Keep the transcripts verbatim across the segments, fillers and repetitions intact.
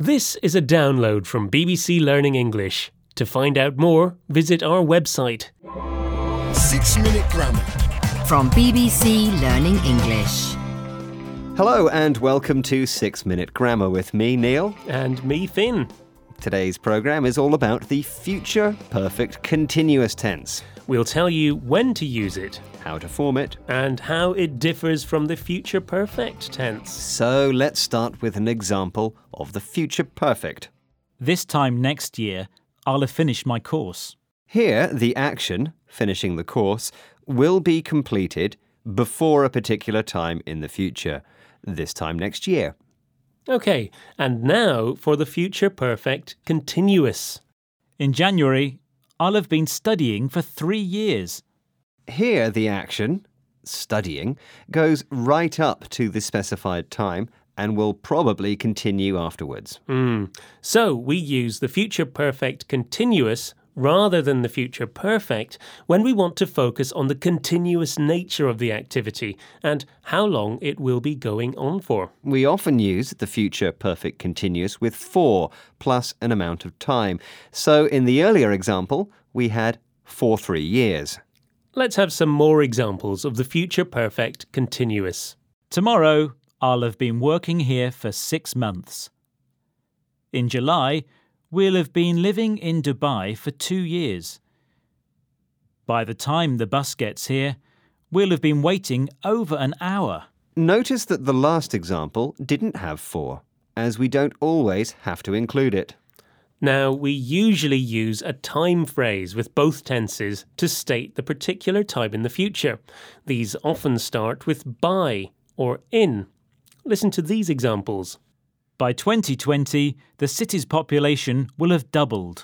This is a download from B B C Learning English. To find out more, visit our website. Six Minute Grammar. From B B C Learning English. Hello and welcome to Six Minute Grammar with me, Neil. And me, Finn. Today's programme is all about the future perfect continuous tense. We'll tell you when to use it, How to form it. and how it differs from the future perfect tense. So let's start with an example of the future perfect. This time next year, I'll have finished my course. Here, the action, finishing the course, will be completed before a particular time in the future, this time next year. Okay, and now for the future perfect continuous. In January, I'll have been studying for three years. Here, the action, studying, goes right up to the specified time and will probably continue afterwards. Mm. So we use the future perfect continuous rather than the future perfect when we want to focus on the continuous nature of the activity and how long it will be going on for. We often use the future perfect continuous with for plus an amount of time. So in the earlier example, we had for three years. Let's have some more examples of the future perfect continuous. Tomorrow, I'll have been working here for six months. In July, we'll have been living in Dubai for two years. By the time the bus gets here, we'll have been waiting over an hour. Notice that the last example didn't have for, as we don't always have to include it. Now, we usually use a time phrase with both tenses to state the particular time in the future. These often start with by or in. Listen to these examples. By twenty twenty, the city's population will have doubled.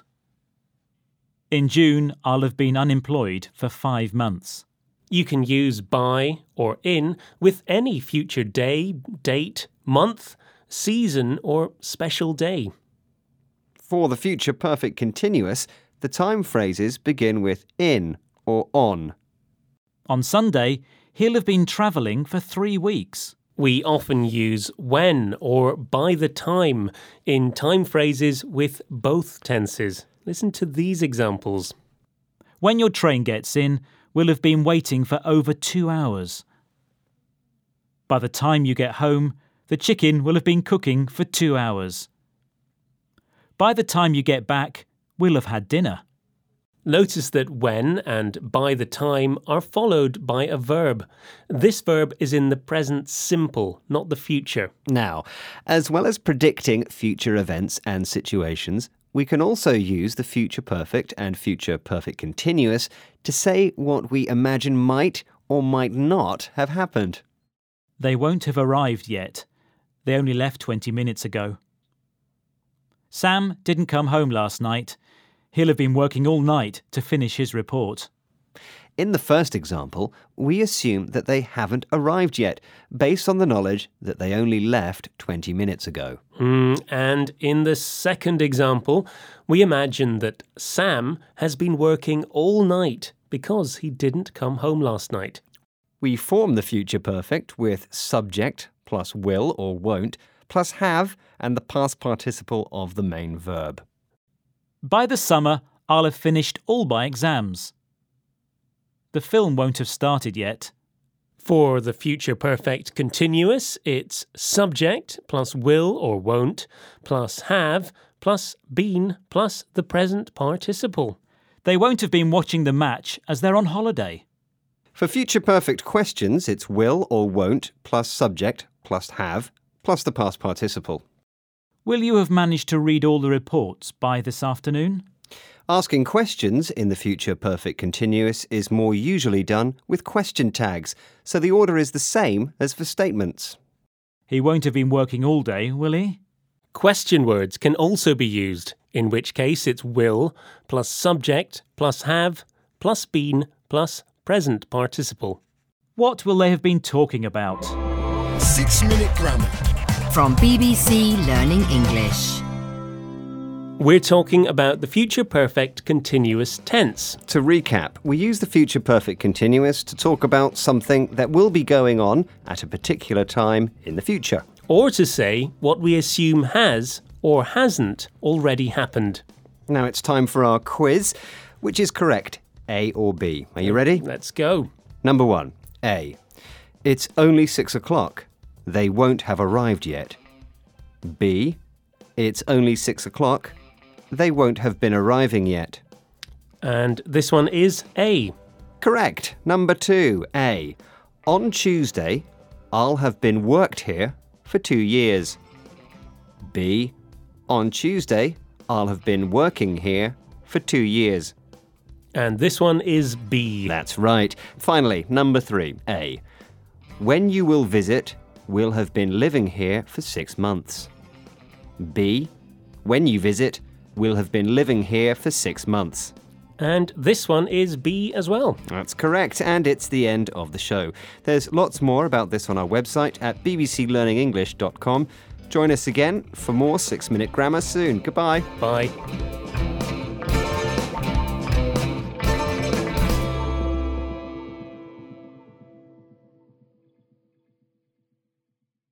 In June, I'll have been unemployed for five months. You can use by or in with any future day, date, month, season, or special day. For the future perfect continuous, the time phrases begin with in or on. On Sunday, he'll have been travelling for three weeks. We often use when or by the time in time phrases with both tenses. Listen to these examples. When your train gets in, we'll have been waiting for over two hours. By the time you get home, the chicken will have been cooking for two hours. By the time you get back, we'll have had dinner. Notice that when and by the time are followed by a verb. This verb is in the present simple, not the future. Now, as well as predicting future events and situations, we can also use the future perfect and future perfect continuous to say what we imagine might or might not have happened. They won't have arrived yet. They only left twenty minutes ago. Sam didn't come home last night. He'll have been working all night to finish his report. In the first example, we assume that they haven't arrived yet, based on the knowledge that they only left twenty minutes ago. Mm, and in the second example, we imagine that Sam has been working all night because he didn't come home last night. We form the future perfect with subject plus will or won't plus have and the past participle of the main verb. By the summer, I'll have finished all my exams. The film won't have started yet. For the future perfect continuous, it's subject plus will or won't plus have plus been plus the present participle. They won't have been watching the match as they're on holiday. For future perfect questions, it's will or won't plus subject plus have plus the past participle. Will you have managed to read all the reports by this afternoon? Asking questions in the future perfect continuous is more usually done with question tags, so the order is the same as for statements. He won't have been working all day, will he? Question words can also be used, in which case it's will plus subject plus have plus been plus present participle. What will they have been talking about? Six Minute Grammar. From B B C Learning English. We're talking about the future perfect continuous tense. To recap, we use the future perfect continuous to talk about something that will be going on at a particular time in the future. Or to say what we assume has or hasn't already happened. Now it's time for our quiz. Which is correct, A or B? Are you ready? Let's go. Number one, A. It's only six o'clock. They won't have arrived yet. B. It's only six o'clock. They won't have been arriving yet. And this one is A. Correct. Number two, A. On Tuesday, I'll have been worked here for two years. B. On Tuesday, I'll have been working here for two years. And this one is B. That's right. Finally, number three, A. When you will visit, we'll have been living here for six months. B. When you visit, we'll have been living here for six months. And this one is B as well. That's correct, and it's the end of the show. There's lots more about this on our website at b b c learning english dot com. Join us again for more six minute Grammar soon. Goodbye. Bye.